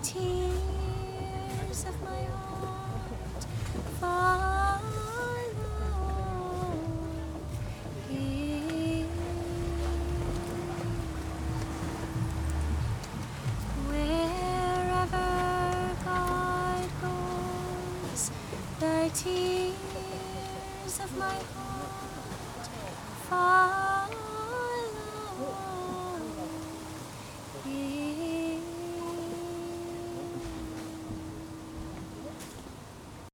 tears of my heart follow here. Wherever God goes, the tears of my heart